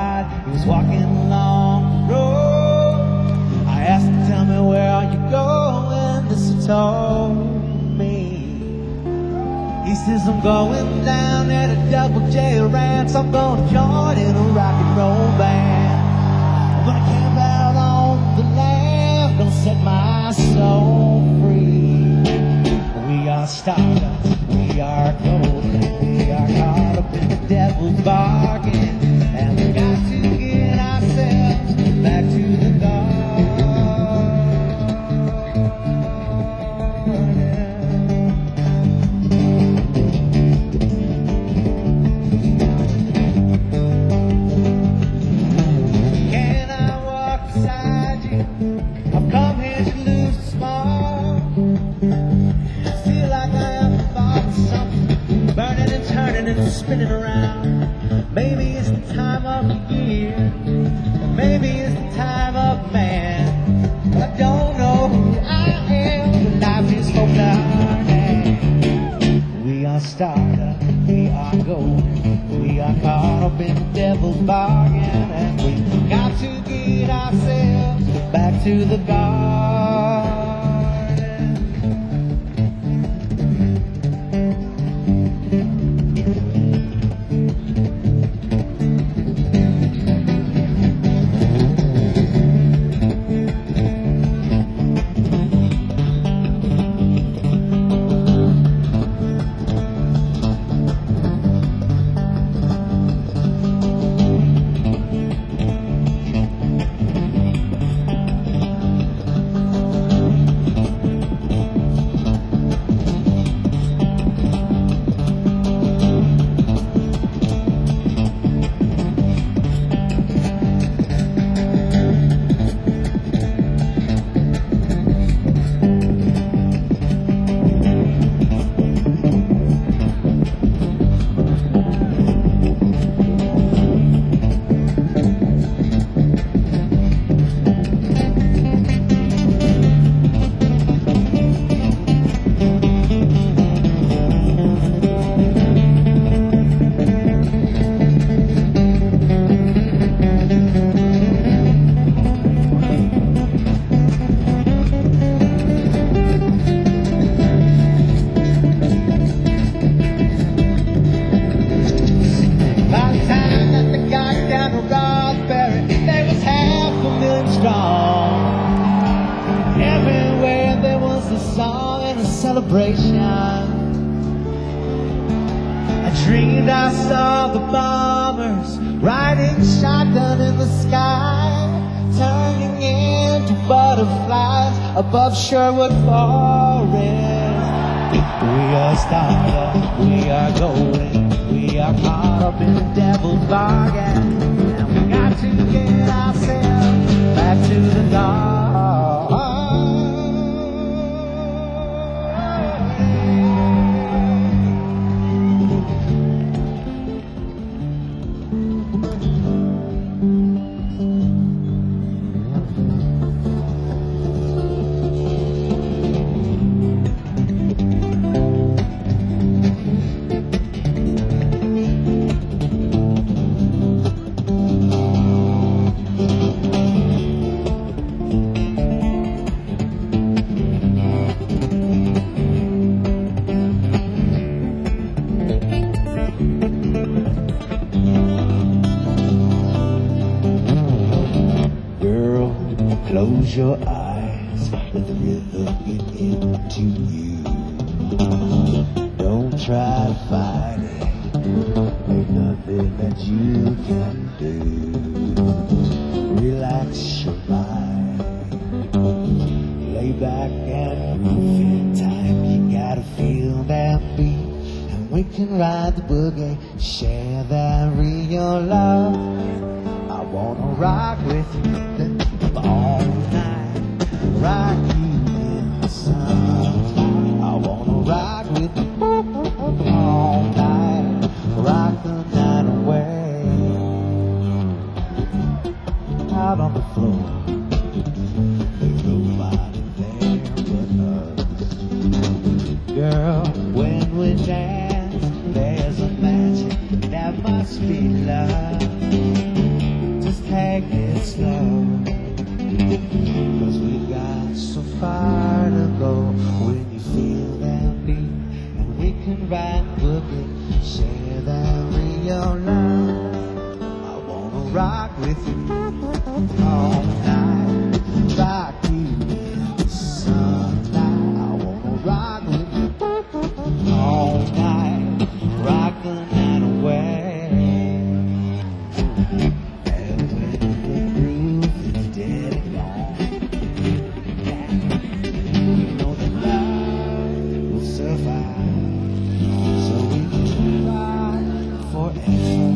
ride. He was walking along the road. I asked him, tell me, where are you going? This he told me. He says, I'm going down there to Double J Ranch. I'm gonna join in a rock and roll band. I'm gonna camp out on the land, gonna set my soul free. We are stardust, we are golden, we are caught up in the devil's bargain, and we got to get ourselves back to the garden. Can I walk beside you? I've come here to lose the small. Feel like I am involved in something, burning and turning and spinning around. Maybe it's the time of the year, or maybe it's the time of man. But I don't know who I am, but life is so blinding. We are stardust, we are golden, we are caught up in the devil's bargain, and we got to get ourselves back to the garden. Everywhere there was a song and a celebration. I dreamed I saw the bombers riding shotgun in the sky, turning into butterflies above Sherwood Forest. We are stardust, we are golden, we are caught up in the devil's bargain, and we got to get ourselves back to the garden. Close your eyes, let the rhythm get into you. Don't try to fight it, there's nothing that you can do. Relax your mind, lay back and groove in time. You gotta feel that beat, and we can ride the boogie, share that real love. I wanna rock with you all night, rock you in the sun. I wanna rock with you all night, rock the night away. Out on the floor, there's nobody there but us. Girl, when we dance, there's a magic that must be love. take it slow, 'cause we've got so far to go. When you feel that beat, and we can ride boogie, share that real love. I wanna rock with you all night, rock you in the sunlight. I wanna rock with you all night, rock the night away. And when the groove is dead and gone, you know that love will survive, so we can ride forever.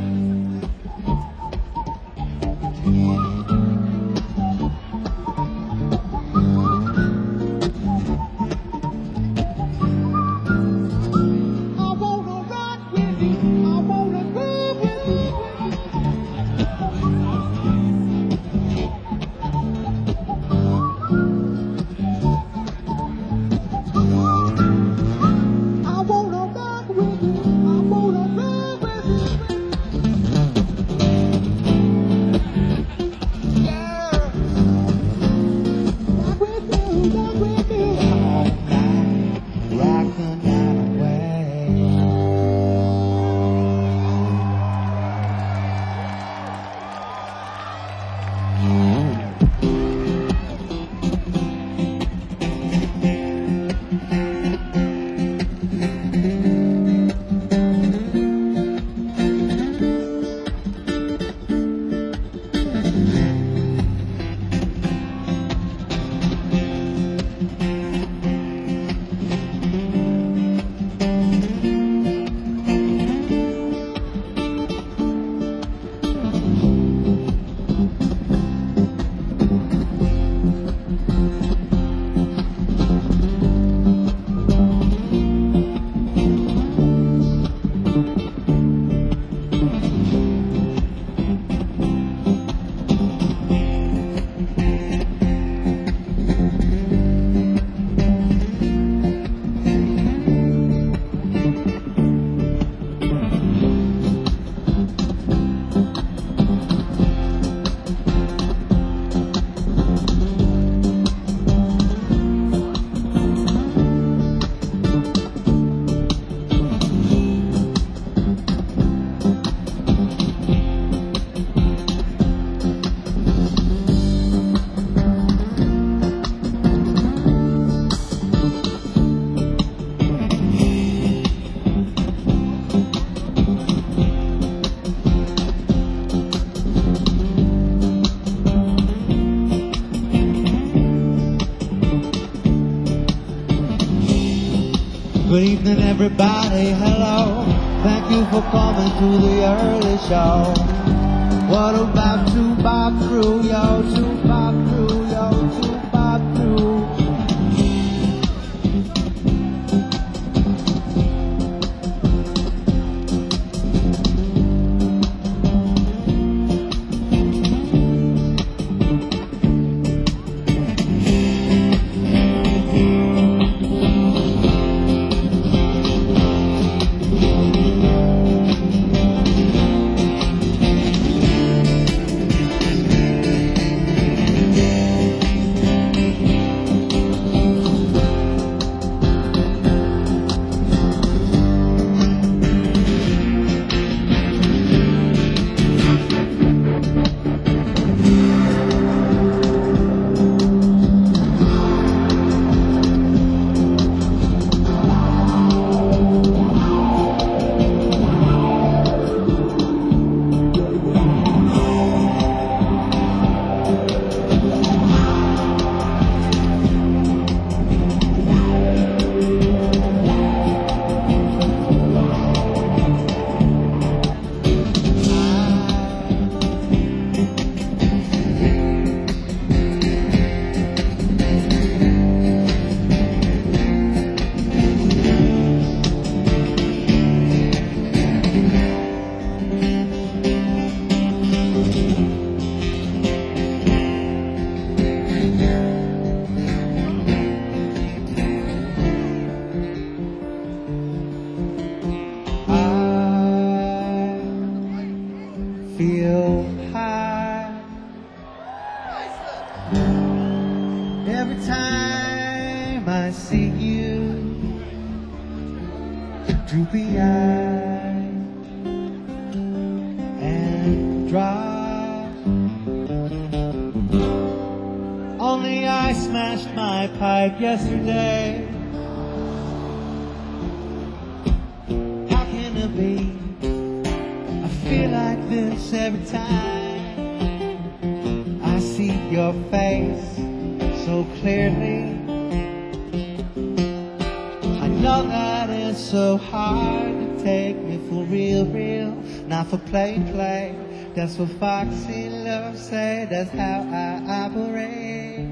Good evening, everybody. Hello. Thank you for coming to the early show. What about two Bob Crew, yo? Two Bob Crew, yo. Two Bob Crew. see you, droopy-eyed and dry. Only I smashed my pipe yesterday. How can it be? I feel like this every time I see your face so clearly. I know that it's so hard to take me for real, not for play. That's what Foxy Love say, that's how I operate.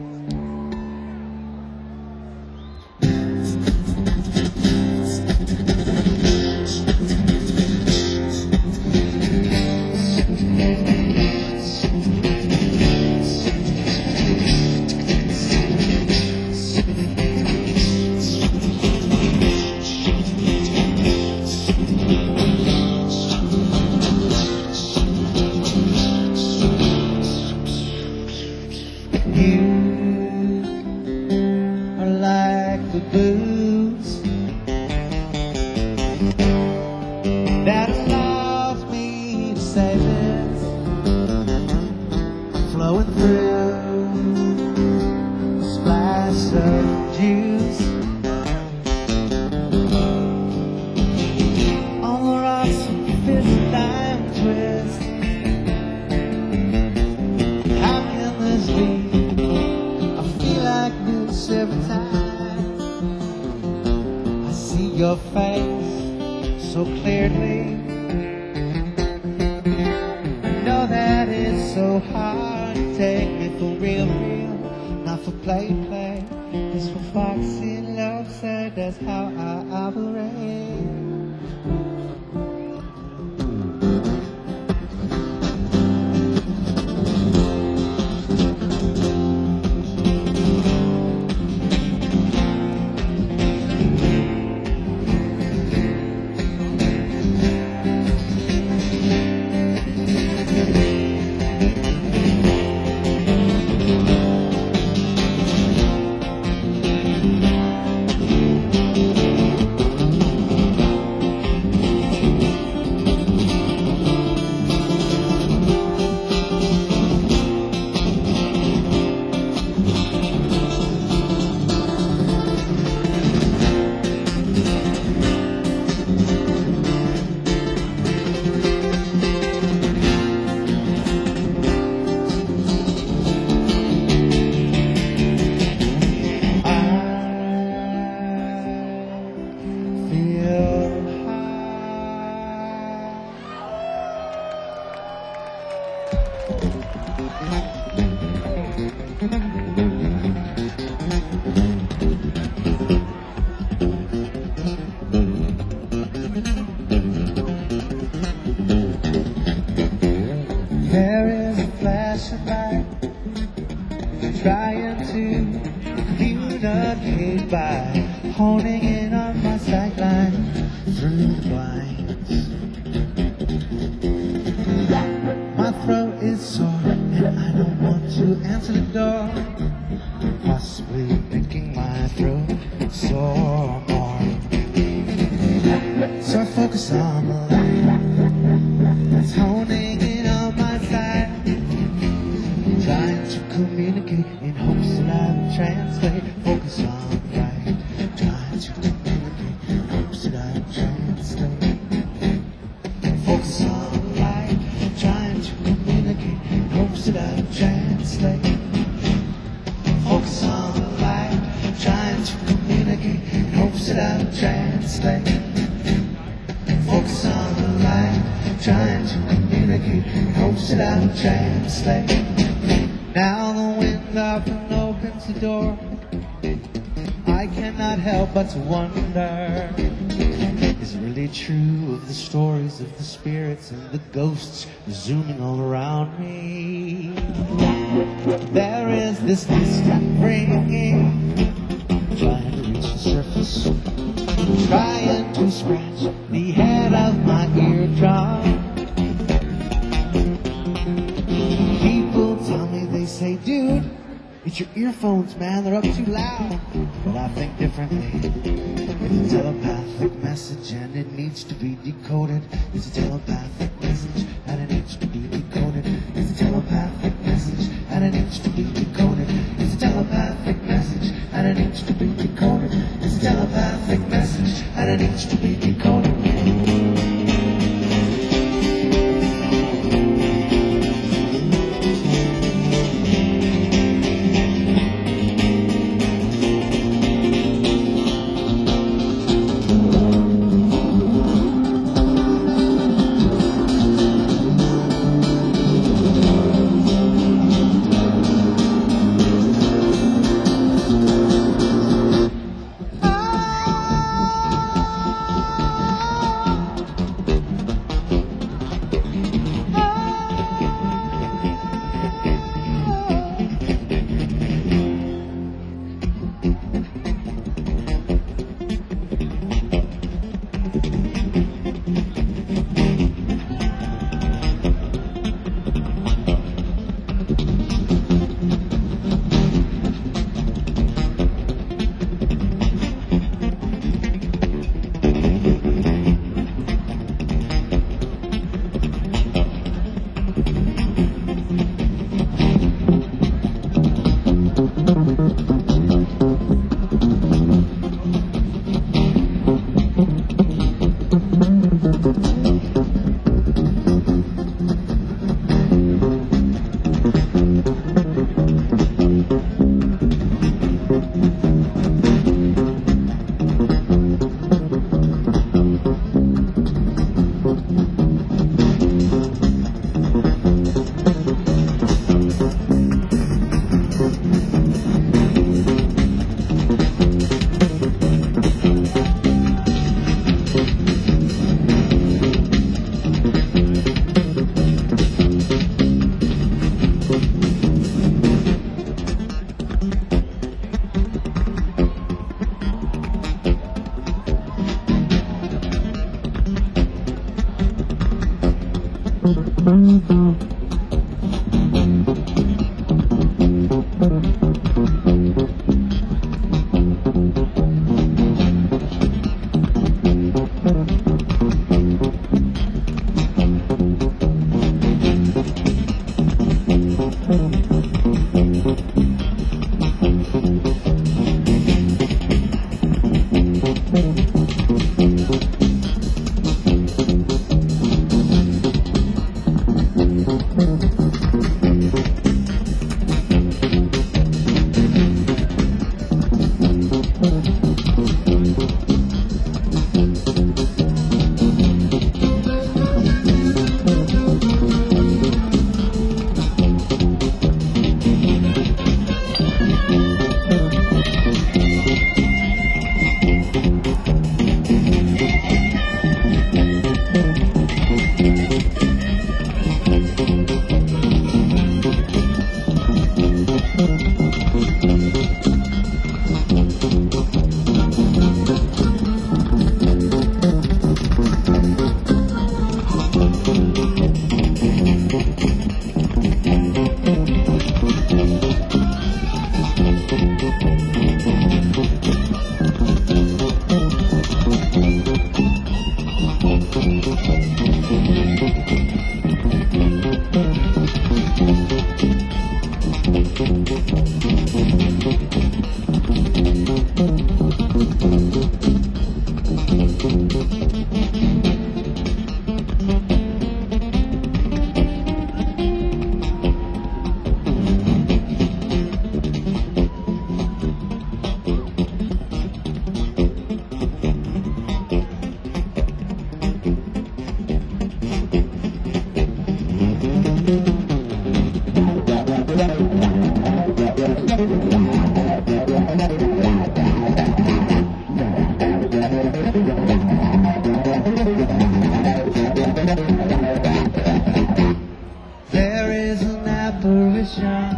You are like the booze that allows me to say this, flowing through a splash of juice on the rocks of the fifth dime twist. How can this be? Every time I see your face so clearly, I know that it's so hard to take me for real, not for play. It's what Foxy Love said, that's how I operate. There is a flash of light trying to communicate by honing in on my sightline through the blinds. My throat is sore and I don't want to answer the door, possibly making my throat sore more. So I focus on the light that's honing in on my side, trying to communicate in hopes that I will translate. Focus on the light, trying to communicate in hopes that I will translate. Focus on the light, trying to communicate in hopes that I will translate. Focus on the light, trying to communicate in hopes that I will translate. Focus on the light, trying to communicate in hopes that I will translate. Now the wind often opens the door. I cannot help but to wonder, is it really true of the stories of the spirits and the ghosts zooming all around me? There is this distant ringing, trying to reach the surface, trying to scratch the head of my eardrum. People tell me, they say, dude, It's your earphones, man, they're up too loud. But I think differently. It's a telepathic message and it needs to be decoded. It's a telepathic message and it needs to be decoded. It's a telepathic message and it needs to be decoded. It's a telepathic message and it needs to be decoded. It's a telepathic message and it needs to be decoded. There is an apparition,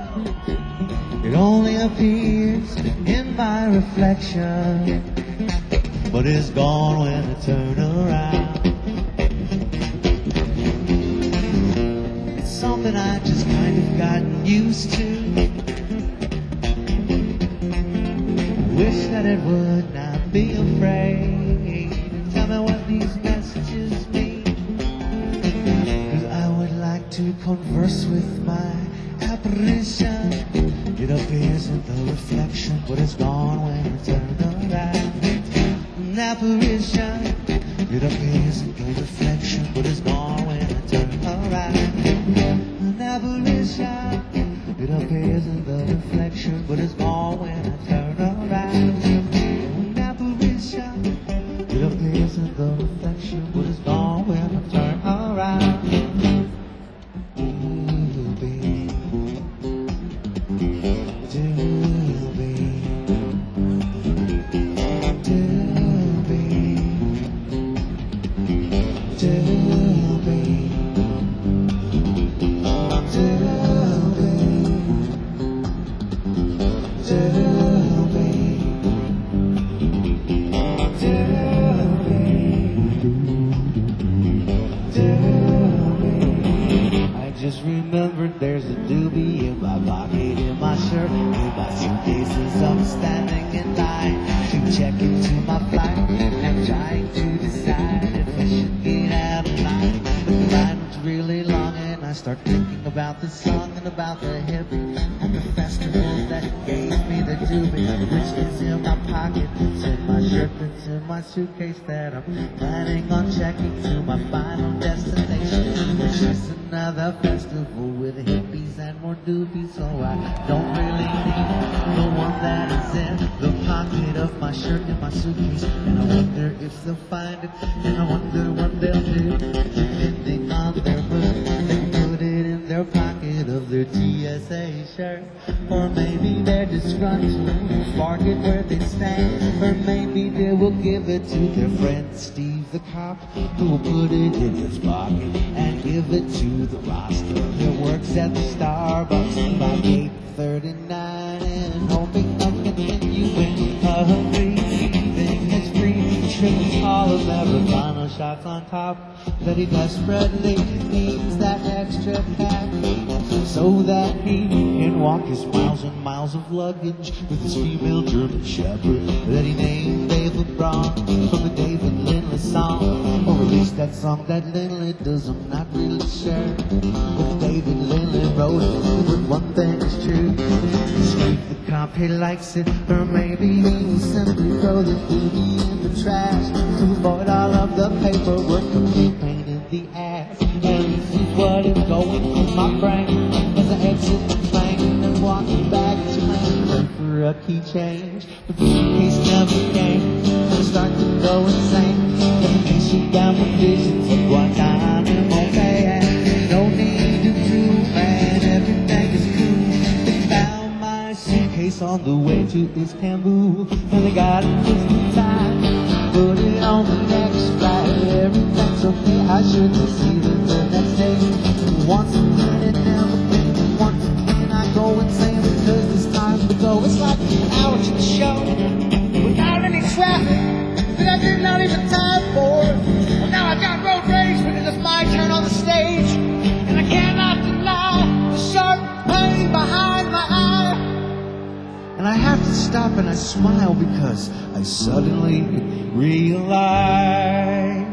it only appears in my reflection, but it's gone when I turn around. It's something I just kind of gotten used to. Wish that it would not be afraid. Tell me what these messages mean. 'Cause I would like to converse with my apparition. It appears in the reflection, but it's gone when I turn around. An apparition. It appears in the reflection, but it's gone when I turn around. An apparition. It appears in the reflection, but it's gone when I turn around. An apparition. It appears in the reflection, but it's gone when I turn around. Just remembered there's a doobie in my pocket, in my shirt, in my suitcases. I'm standing in line to check into my flight. I'm trying to decide if I should get out of line. But the line was really long and I start thinking about the song and about the hippie and the festivals that gave me the doobie, which is in my pocket. It's in my shirt, it's in my suitcase that I'm planning on checking to my final destination, which is another festival with hippies and more doobies. So I don't really need the one that is in the pocket of my shirt and my suitcase. And I wonder if they'll find it, and I wonder what they'll do. Depending on their mood, they put it in their pocket of their TSA shirt. Or maybe they're disgruntled, park it where they stand. Or maybe they will give it to their friend Steve the cop, who will put it in his pocket and give it to the roster that works at the Starbucks by 8:39 and hoping I can continue in a hurry. Everything is free, triple tall Americano shots on top, that he desperately needs that extra cash so that he can walk his miles and miles of luggage with his female German shepherd that he named David Braun from the David Lindley song, or at least that song that Lindley does. I'm not really sure if David Lindley wrote it, but one thing is true: Steve the cop, he likes it, or maybe he will simply throw the doobie in the trash to avoid all of the paperwork of being pain in the ass. And this is what is going through my brain as I exit the plane and walk back to my for a key change. But the suitcase never came, and I start to go insane. And it makes you down with visions of Guantanamo Bay. And no need to prove, man, everything is cool. They found my suitcase on the way to Istanbul, and they got it just in time. Put it on the next flight. Everything's okay, I should just see it the next day. Once again, it never came. Once again, I go insane because it's time to go. It's like an hour to the show without any traffic that I did not even time for. Well, now I've got road rage, but it is my turn on the stage, and I cannot deny the sharp pain behind my eye. And I have to stop and I smile because I suddenly realize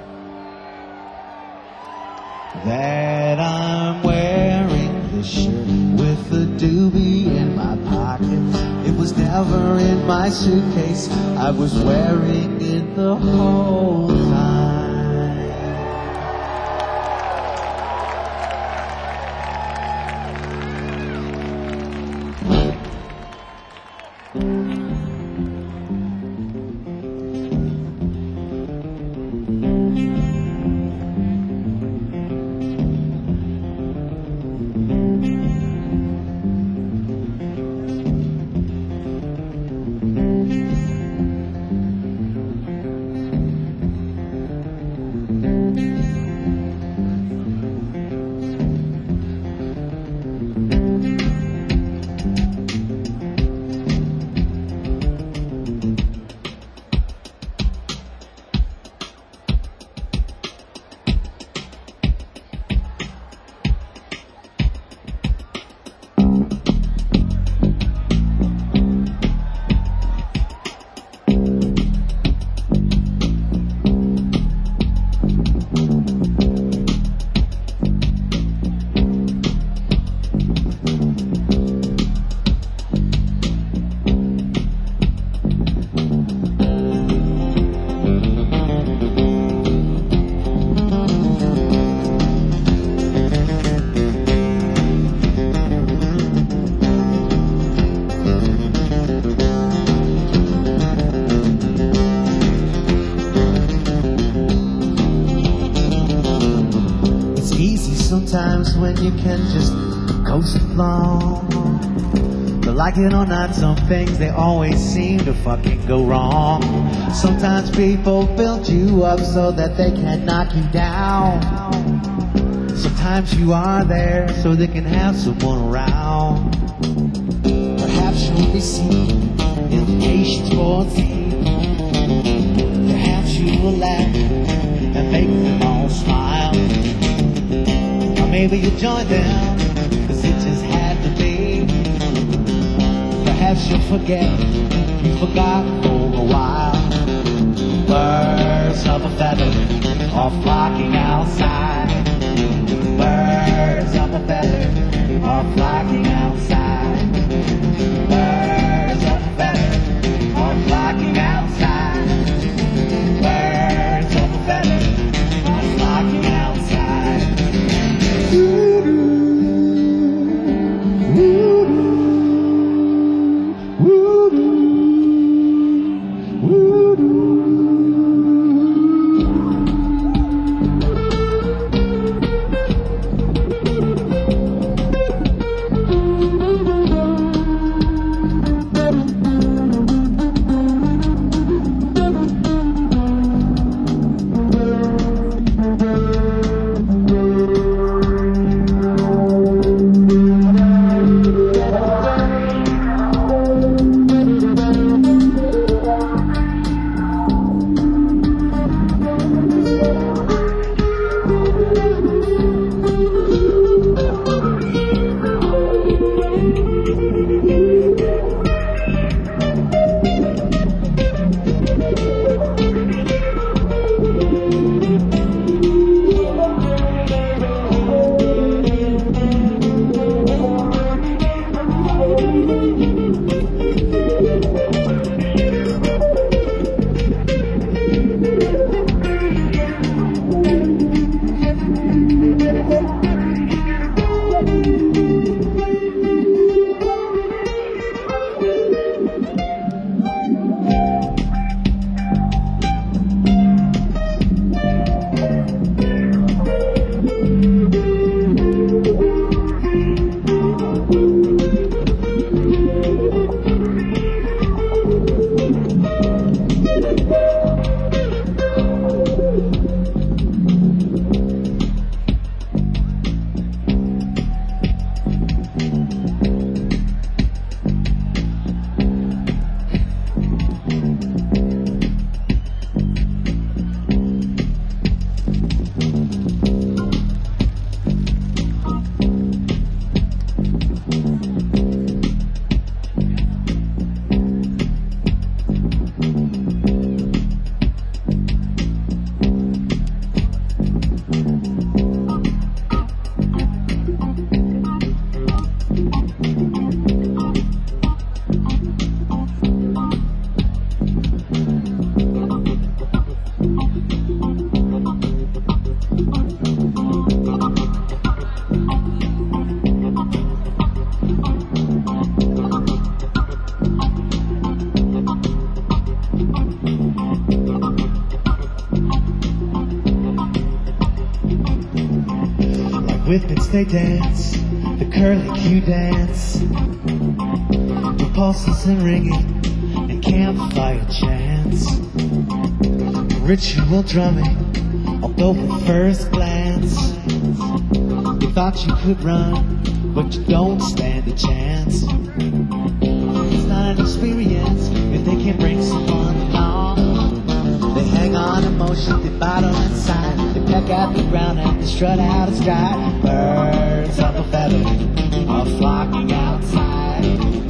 that I'm wearing the shirt with the doobie in my pocket. It was never in my suitcase, I was wearing it the whole time. times when you can just coast along. But like it or not, some things they always seem to fucking go wrong. Sometimes people build you up so that they can knock you down. Sometimes you are there so they can have someone around. Perhaps you'll receive invitations for tea. Perhaps you will laugh and make them all smile. Or maybe you join them cause it just had to be. Perhaps you'll forget you forgot for a while. Birds of a feather are flocking outside. Birds of a feather are flocking outside. Birds of a feather are flocking outside. Birds of a feather are flocking outside. Whippets they dance, the curly Q dance, the pulses and ringing, and campfire chants, ritual drumming, although at first glance you thought you could run, but you don't stand a chance. It's not an experience if they can bring someone along. They hang on emotion, they battle inside, they peck at the ground and they strut out of sky. Birds of a feather are flocking outside.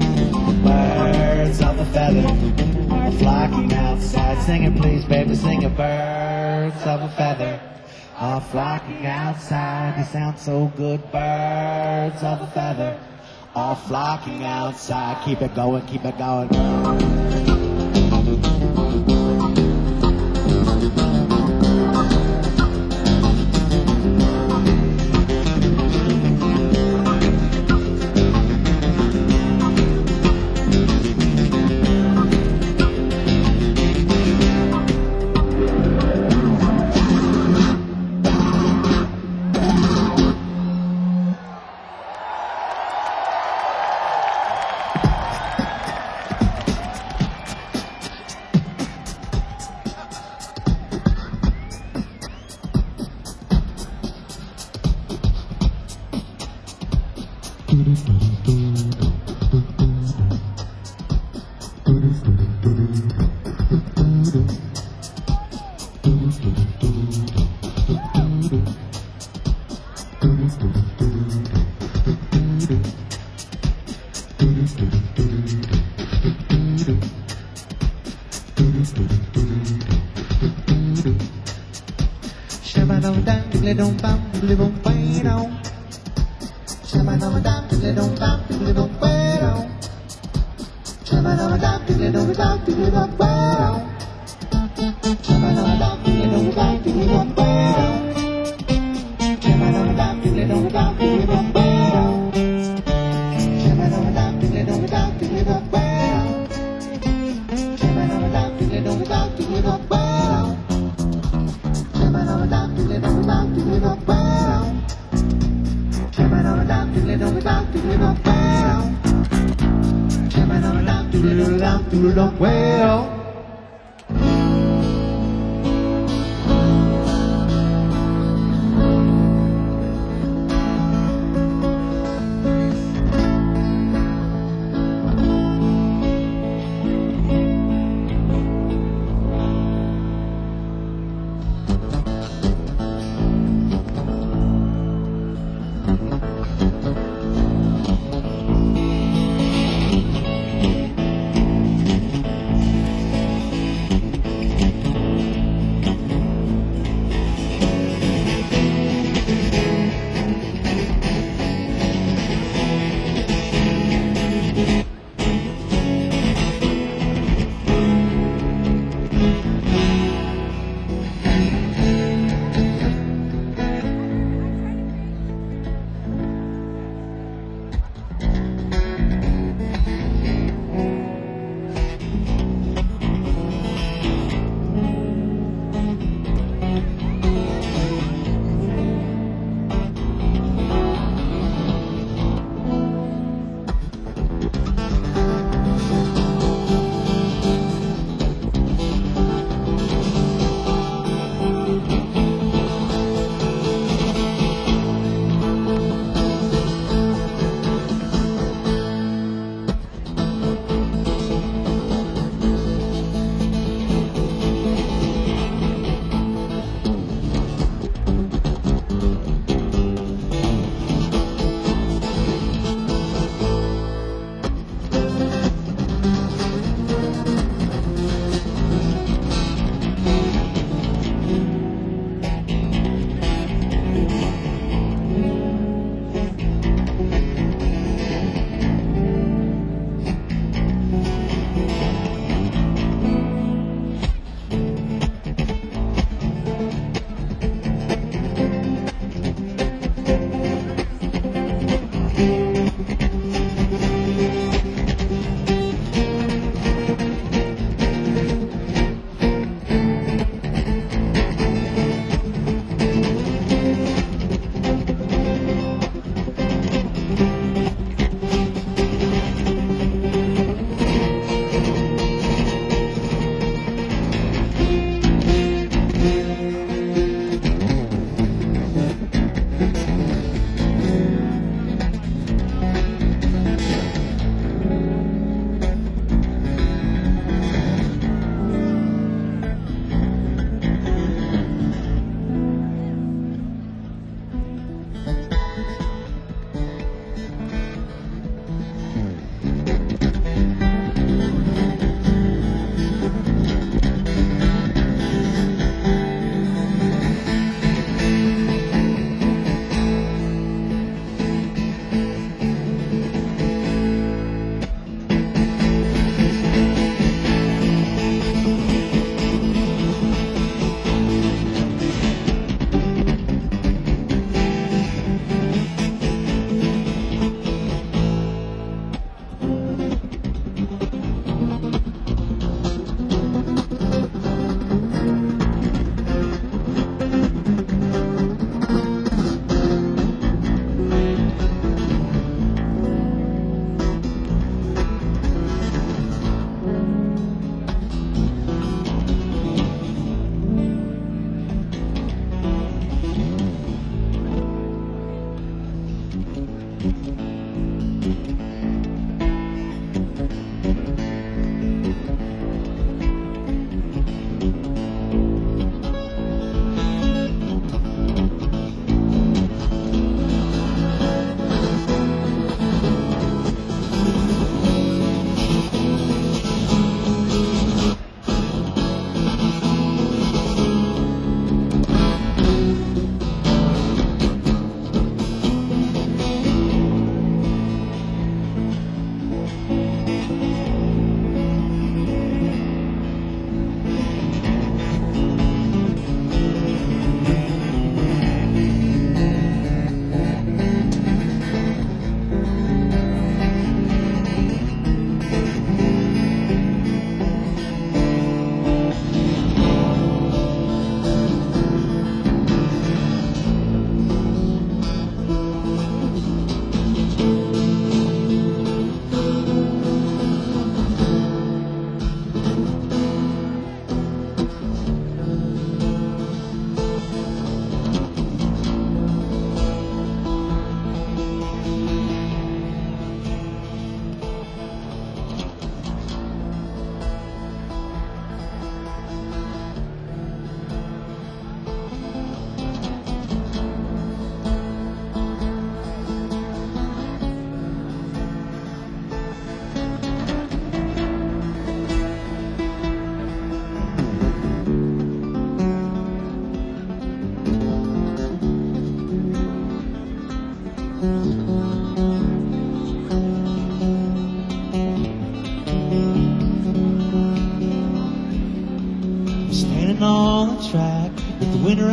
Birds of a feather are flocking outside. Sing it please baby, sing it. Birds of a feather are flocking outside. You sound so good. Birds of a feather are flocking outside. Keep it going, keep it going. Well,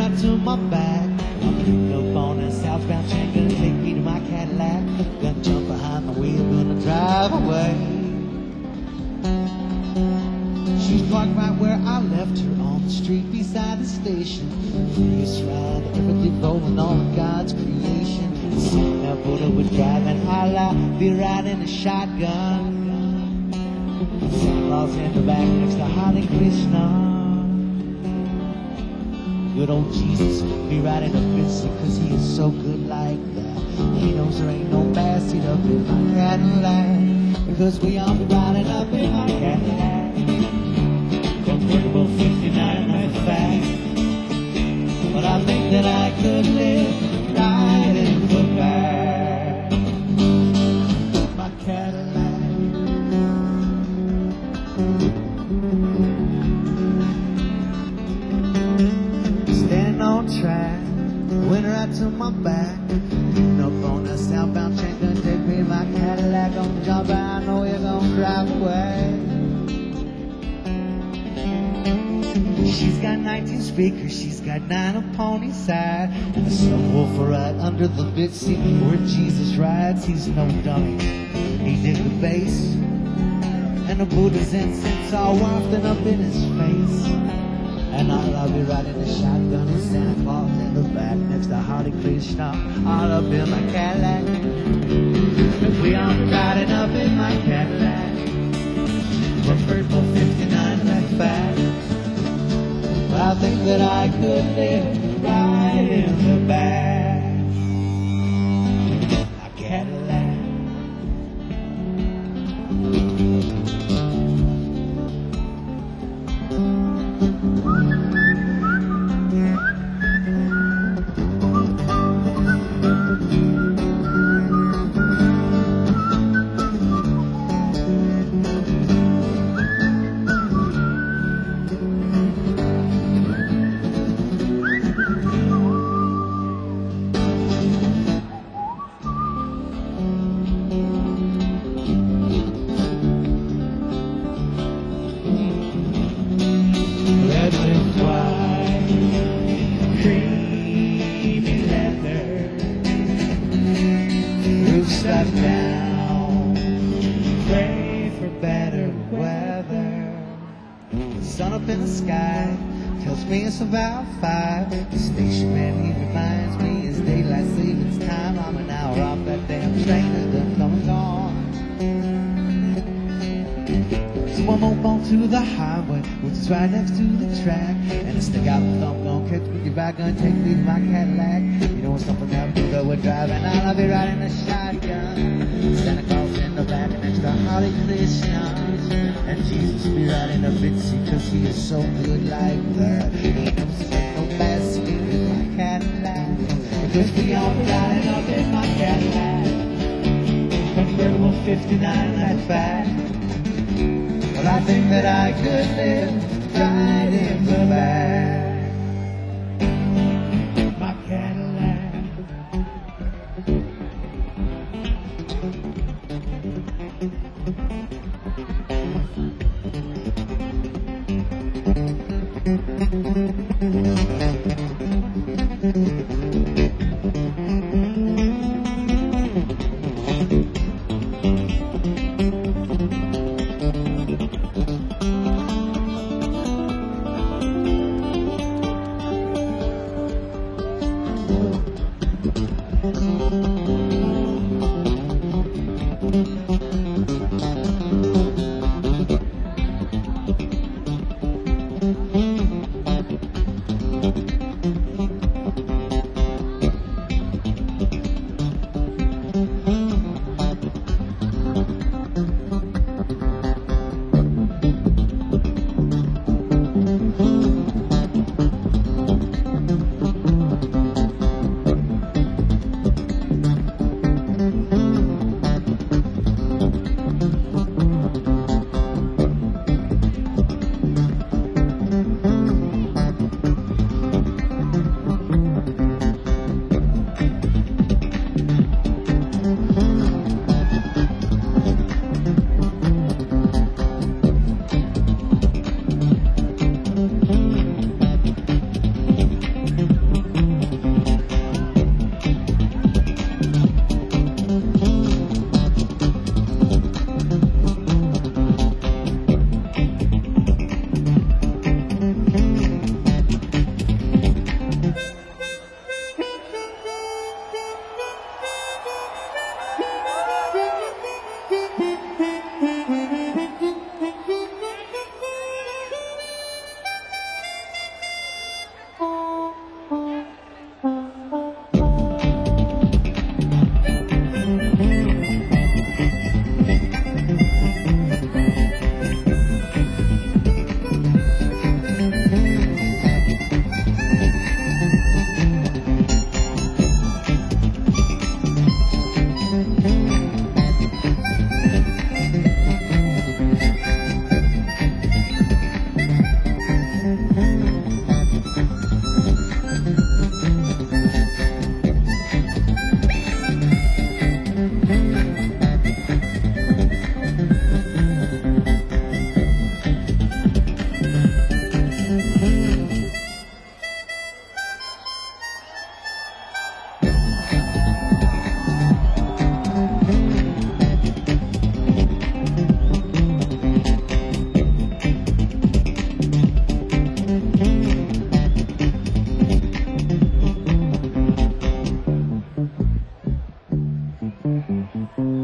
right to my back. I'm picking up on that southbound train, gonna take me to my Cadillac. Gonna jump behind the wheel, gonna drive away. She's parked right where I left her, on the street beside the station. Freest ride ever did, rolling all of God's creation. Sitting that Buddha would drive and I'll be riding a shotgun. Santa Claus in the back next to Hare Krishna. Good old Jesus be riding a Bentley, cause he is so good like that. He knows there ain't no backseat up in my Cadillac, because we all be riding up in my Cadillac. Convertible 59, that's fast. But I think that I could live right in the back. My Cadillac. Standing on track, went right to my back. Up on that southbound train, gonna take me to my Cadillac. Gonna jump out, I know you're gonna drive away. She's got 19 speakers, she's got 9 up on each side, and a subwoofer right under the bit seat where Jesus rides. He's no dummy, he did the bass, and the Buddha's incense all wafting up in his face. And I'll be riding a shotgun with Santa Claus in the back next to Hare Krishna, all up in my Cadillac. We are riding up in my Cadillac, convertible 59, that's fast. I think that I could live right in the back. A Cadillac. Step down, pray for better weather. The sun up in the sky tells me it's about 5. The station man, he reminds me it's daylight savings time. I'm an hour off that damn train, is done come and gone. So I'm on to the highway, which is right next to the track, and I stick out the thumb, gonna catch me, get back, gonna take me to my Cadillac. You know what's something that Buddha would drive, and I'll be riding a shotgun. Santa Claus in the back next to Hare Krishna, and Jesus be riding a Bitsy, cause he is so good like that. He knows there's no backseat in my Cadillac, because we all be riding up in my Cadillac. Convertible 59, that's fast. But I think that I could live right in the back. My Cadillac.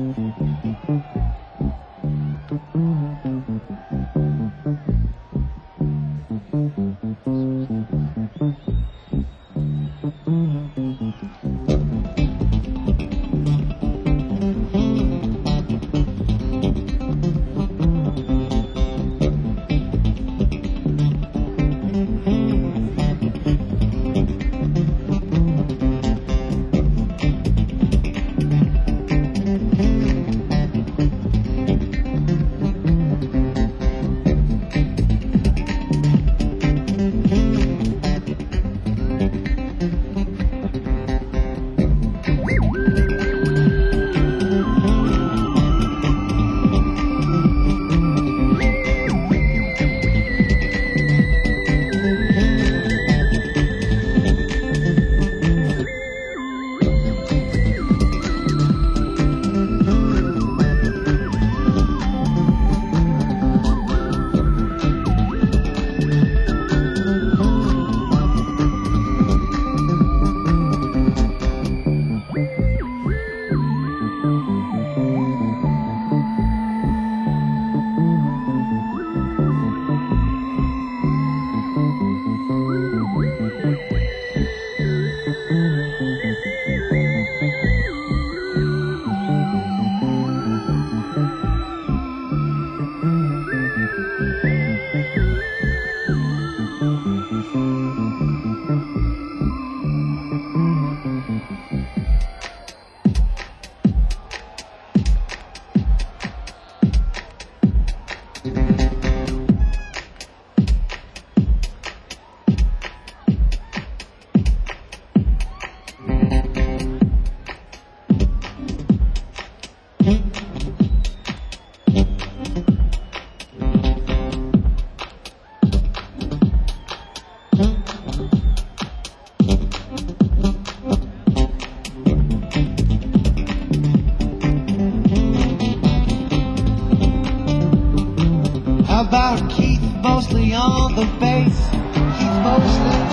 How about Keith Mosley on the bass? Keith Mosley.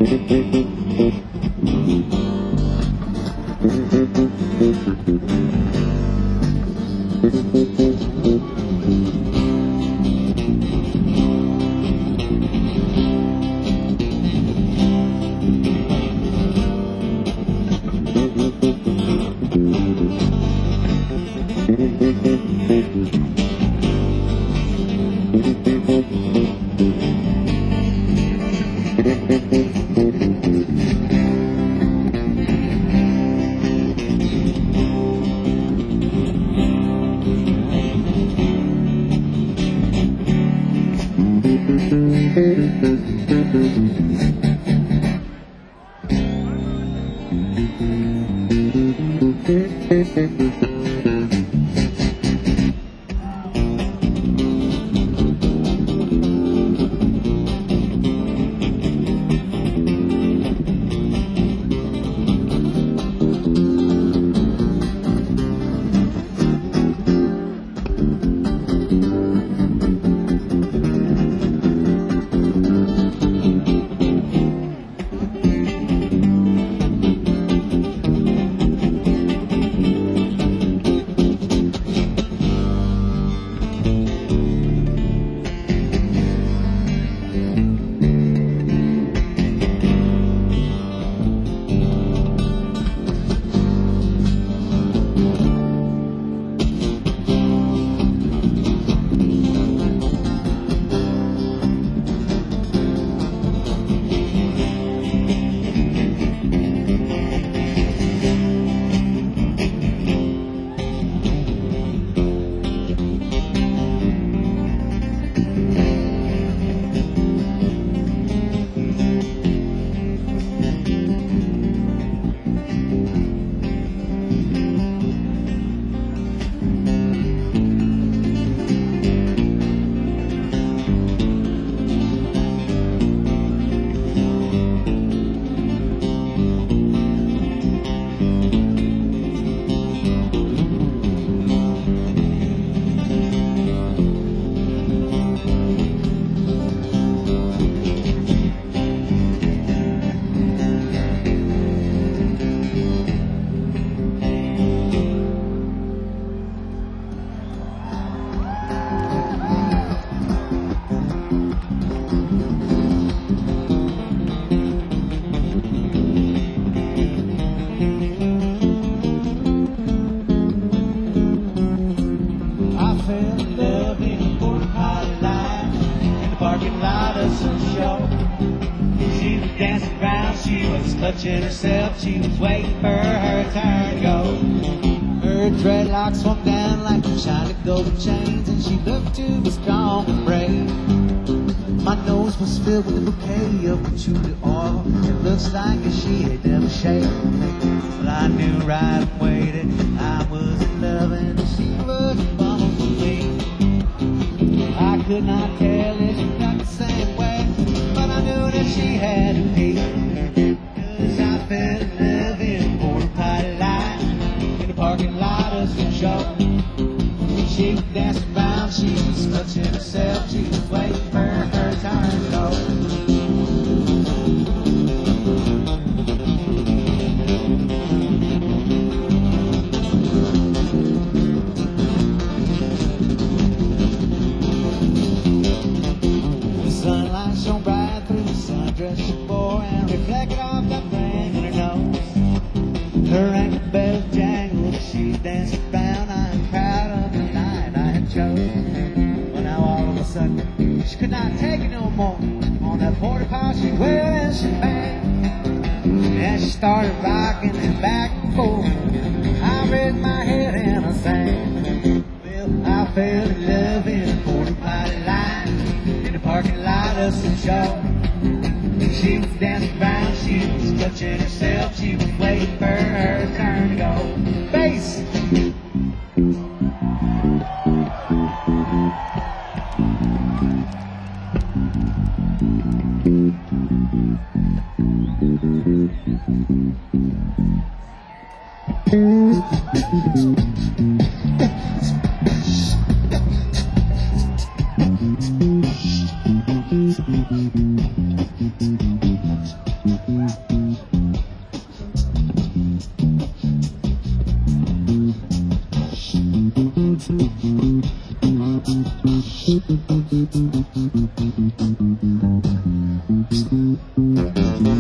Clutching herself, she was waiting for her turn to go. Her dreadlocks swung down like shiny golden chains, and she looked to be strong and brave. My nose was filled with a bouquet of patchouli oil. It looks like she had never shaved. Well, I knew right away that I was in love, and she was a bummer for me. I could not tell if she felt the same way, but I knew that she had to be. I fell in love in a porta potty line in the parking lot of some show. She was dancing around, she was clutching herself, she was waiting for her turn to go. The sunlight shone bright through the sundress she bore and reflected off that ring on her nose. Her ankle bells jangled, she danced around. I'm proud of the night I had chosen. But now all of a sudden, she could not take it no more. On that porta potty she wailed and she banged. And she started rocking it back and forth. I raised my head and I sang. Well, I fell in love in a porta potty line in the parking lot of some show. She was dancing around, she was clutching herself, she was waiting for her turn to go. Bass!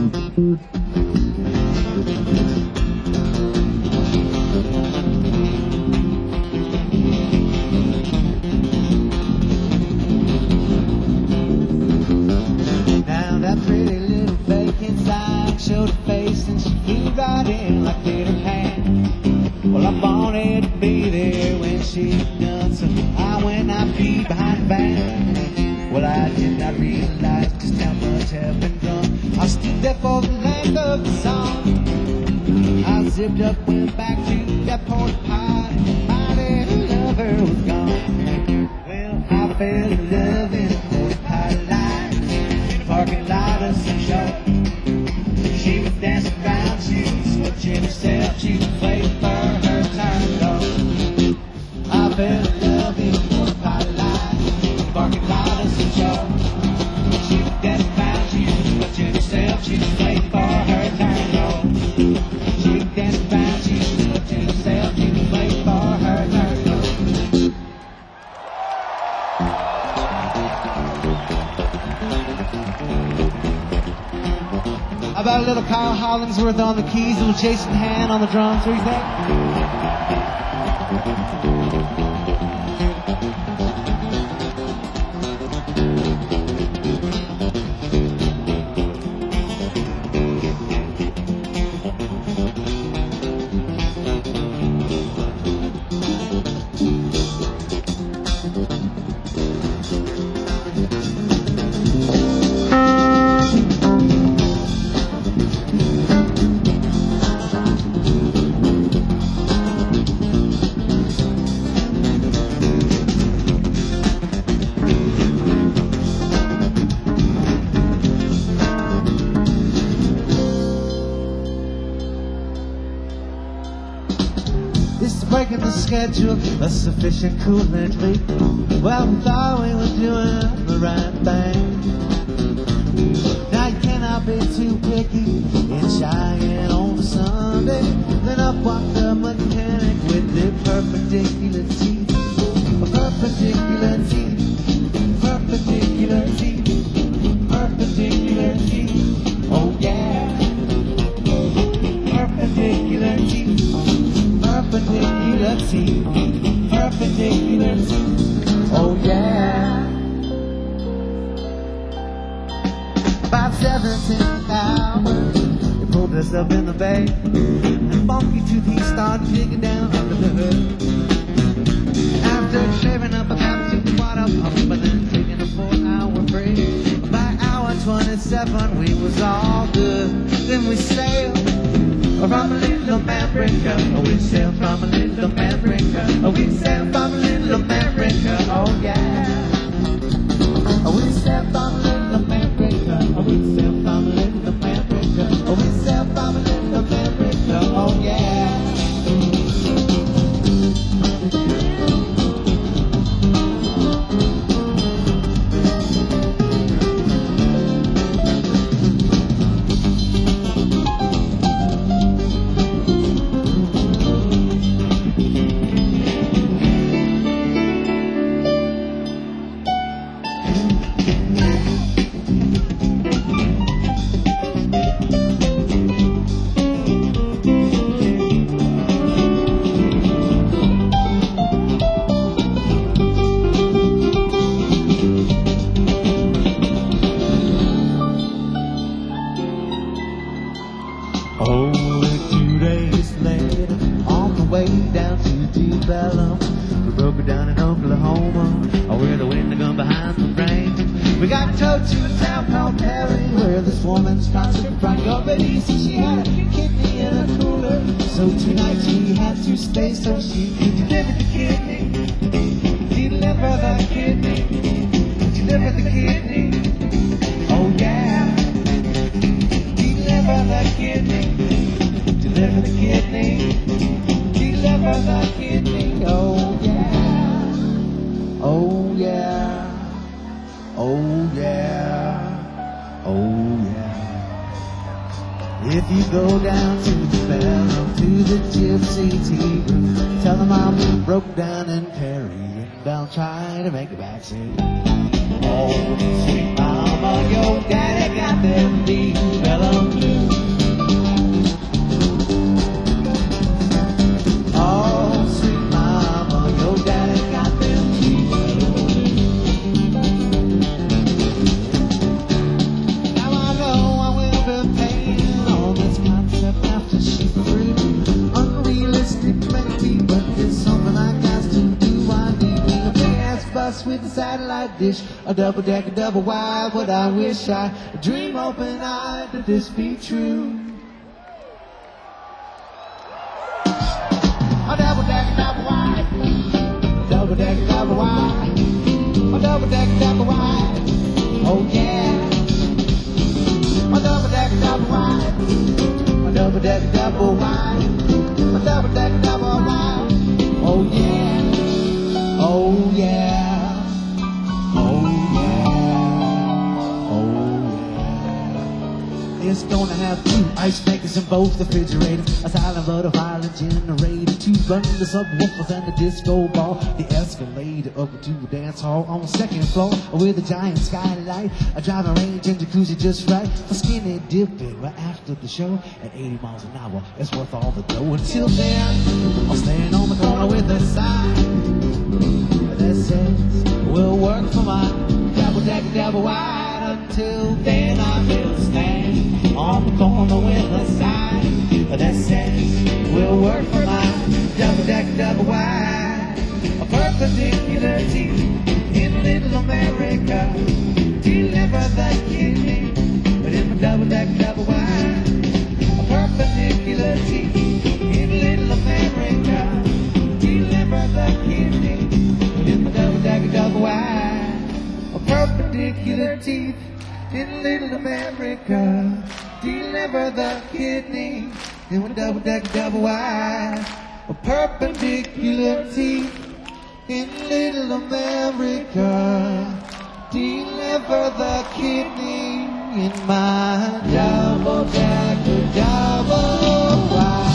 Now that pretty little fake inside showed her face and she flew right in like Peter Pan. Well, I wanted to be there when she done, so I went out deep behind the van. Well, I did not realize just how much had been done. I stood there for the length of the song. I zipped up, went back to that porta potty. My little lover was gone. Well, I fell in love in a porta potty line in a parking lot of some show. She was dancing around, she was switching herself, she was waiting for her turn to go. I fell in love in a porta potty line in a parking lot of some show. She was dancing around, she was switching herself, she was waiting for her turn to go. She was dancing around, she was switching herself, she was waiting for her turn to go. How about a little Kyle Hollingsworth on the keys, a little Jason Han on the drums? What do you think? This is breaking the schedule, a sufficient coolant leak. Well, we thought we were doing the right thing. Now you cannot be too picky in Cheyenne on a Sunday. Then up walked the mechanic with the perpendicular teeth. Perpendicular teeth. Perpendicular teeth. Perpendicular teeth. Oh yeah. Perpendicular teeth. Perpendicular teeth, perpendicular teeth, oh yeah. About 17 hours, they pulled us up in the bay, and Funky Tooth, he started digging down under the hood. After clearing up about 2 water pump, and then taking a 4-hour break, by hour 27 we was all good. Then we sailed from a little America, oh we sailed from a little America, oh we sailed from a little America, oh yeah. Oh we sailed from a little America, oh we sailed from a little America, oh we sailed from a little America, oh yeah. Only 2 days later, on the way down to Deep Ellum, we broke it down in Oklahoma, where the wind gun behind the rain. We got towed to a town called Perry, where this woman's sponsored from Gobity. She had a kidney in a cooler, so tonight she had to stay so she could deliver the kidney. Deliver the kidney. Deliver the kidney. Oh yeah. Deliver the kidney. Deliver the kidney. Deliver the kidney. Oh yeah. Oh yeah. Oh yeah. Oh yeah. If you go down to the Bell, to the Gypsy Tea Room, tell them I'm broke down in Perry, and I'll try to make it back soon. Oh, sweet mama. mama, your daddy got them deep mellow blues. Oh, sweet mama, your daddy got them deep mellow blues. Now I know I will be paying all this concept after she free. Unrealistic maybe, but there's something I got to do. I need me a big ass bus with a satellite dish, a double decker, double wide. What I wish I dream open eyed that this be true. A double decker, double wide, double decker, double wide, a double decker, double wide. Oh yeah, a double decker, double wide, a double decker, double wide, a double decker, double wide. Oh yeah, oh yeah, oh yeah, oh yeah. It's gonna have 2 ice makers in both refrigerators, a silent but a violent generator, 2 bundles of woofers and a disco ball, the escalator up to a dance hall on the 2nd floor with a giant skylight, a driving range and jacuzzi just right for skinny dipping right after the show at 80 miles an hour. It's worth all the dough. Until then, I'll stand on the corner with a sign that says we'll work for mine, double decker, double wide. Until then, I will stand on the corner with a sign that says we'll work for mine, double decker, double wide. A perpendicular teeth in little America, deliver the kidney, but in my double decker, double wide. A perpendicular teeth in little America, deliver the kidney, but in my double decker, double wide. A perpendicular teeth in little America, deliver the kidney, in my double decker, double wide. A perpendicular teeth in little America, deliver the kidney, in my double decker, double wide.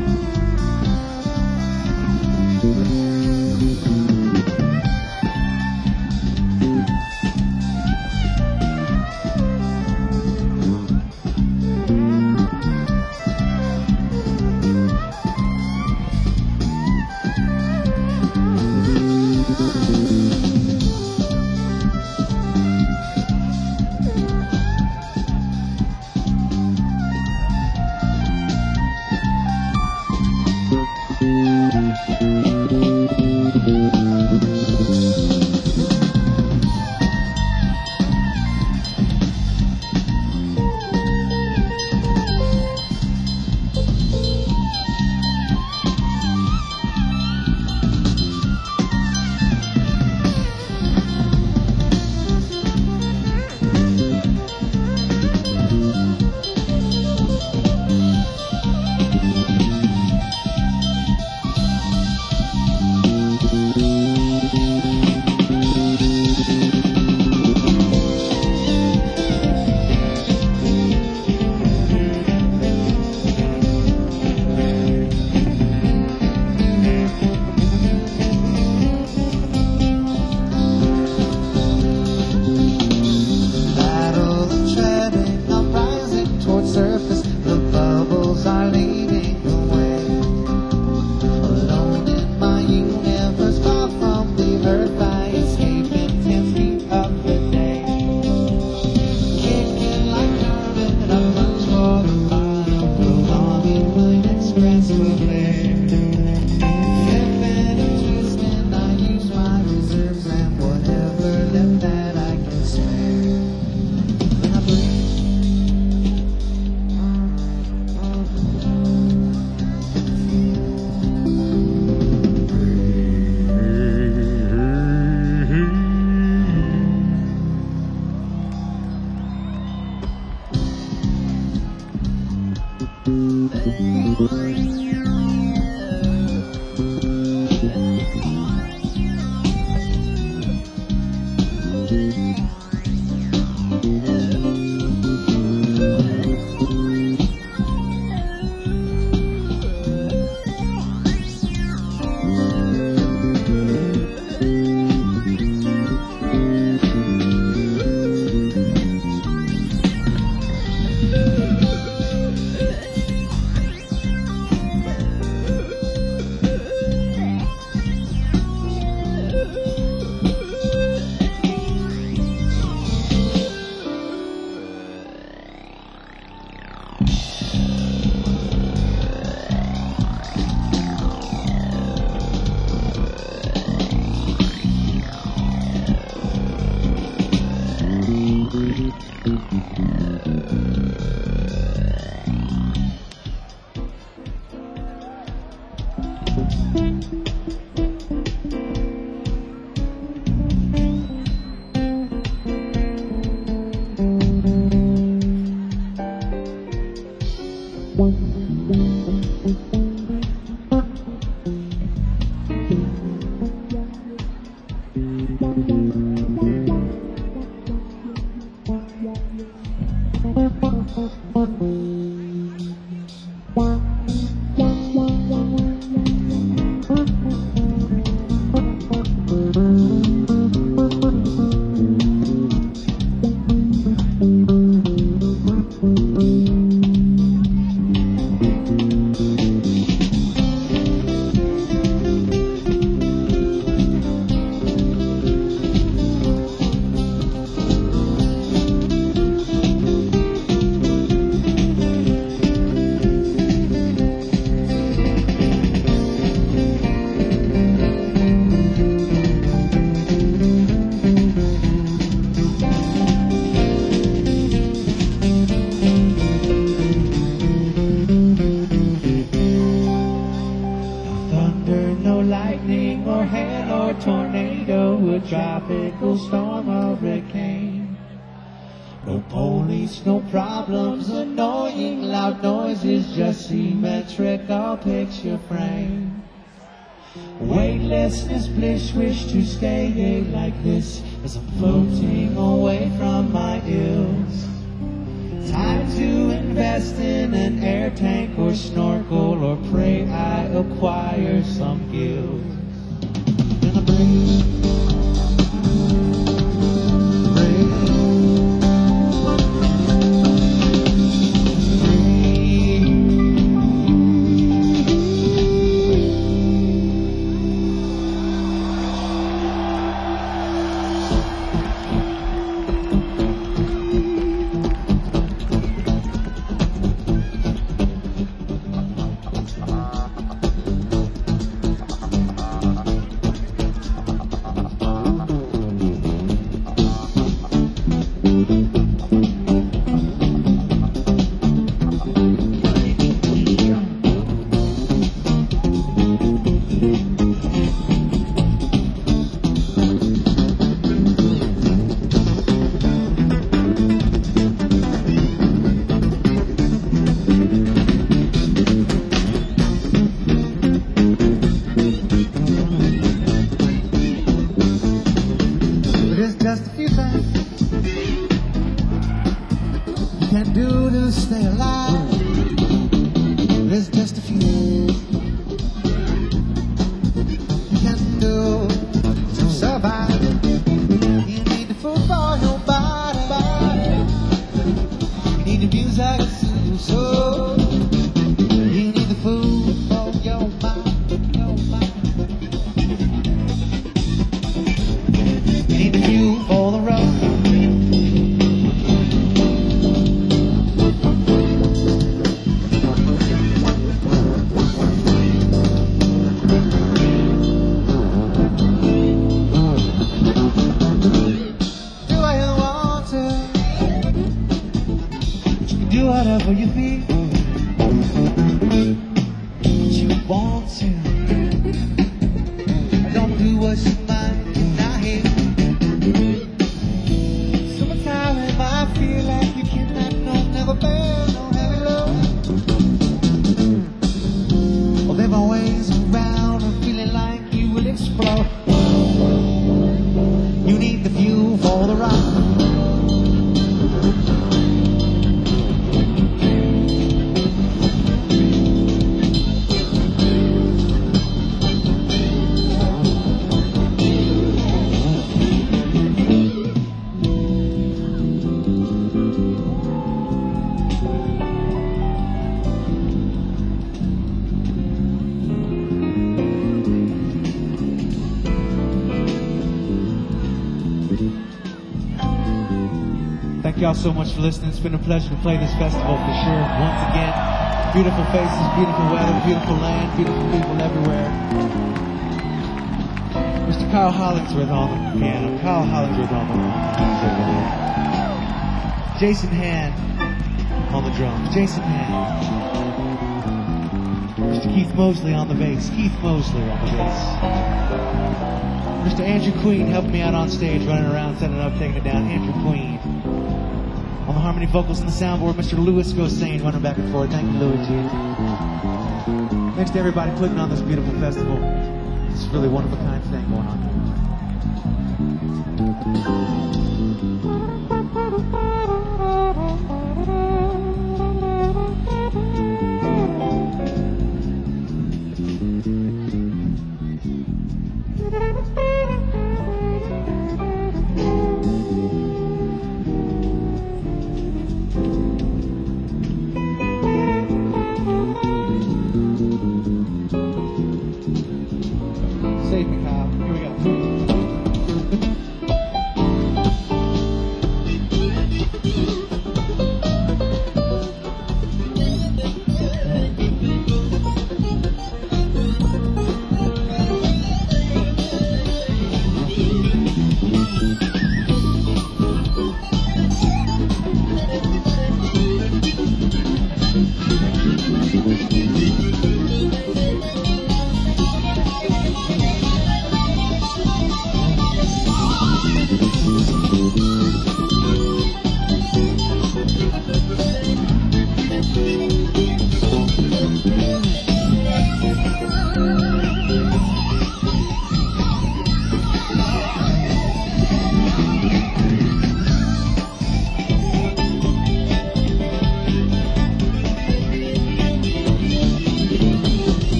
tropical storm or hurricane. No police, no problems, annoying loud noises, just symmetrical picture frame. Weightlessness, bliss, wish to stay like this as I'm floating away from my ills. Time to invest in an air tank or snorkel, or pray I acquire some gills. And I breathe. Just a few things you can do to stay alive. There's just a few things you can do to survive. You need the food for your body. You need the music to soothe your soul. You need the food for your mind. You need the fuel for the road. Do whatever you feel, but you want to. Don't do what you might not hear. Summertime, I feel like you cannot, never bear no heavy load. Well, there are ways around and feeling like you will explode. You need the fuel for the ride. Thank y'all so much for listening. It's been a pleasure to play this festival for sure. Once again, beautiful faces, beautiful weather, beautiful land, beautiful people everywhere. Mr. Kyle Hollingsworth on the piano, Kyle Hollingsworth on the drums. Jason Hand on the drums, Jason Hand. Mr. Keith Mosley on the bass, Keith Mosley on the bass. Mr. Andrew Queen helping me out on stage, running around, setting it up, taking it down. Andrew Queen. On the harmony vocals and the soundboard, Mr. Louis Gossane running back and forth. Thank you, Louis G. Thanks to everybody putting on this beautiful festival. It's really one of a kind thing going on Save me, Kyle. Here we go.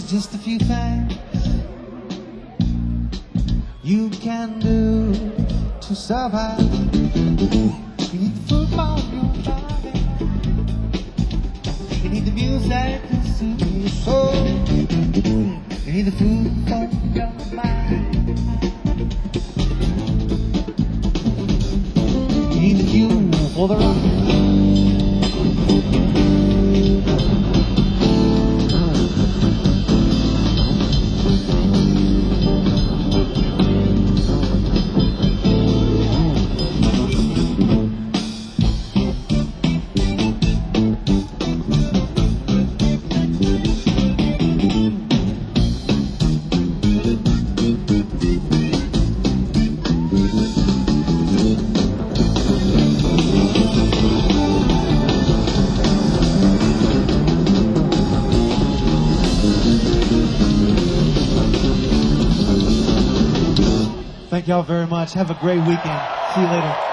just a few things you can do to survive. You need the food for your body. You need the music to soothe your soul. You need the food for your mind. You need the fuel for the rocket. Thank y'all very much. Have a great weekend. See you later.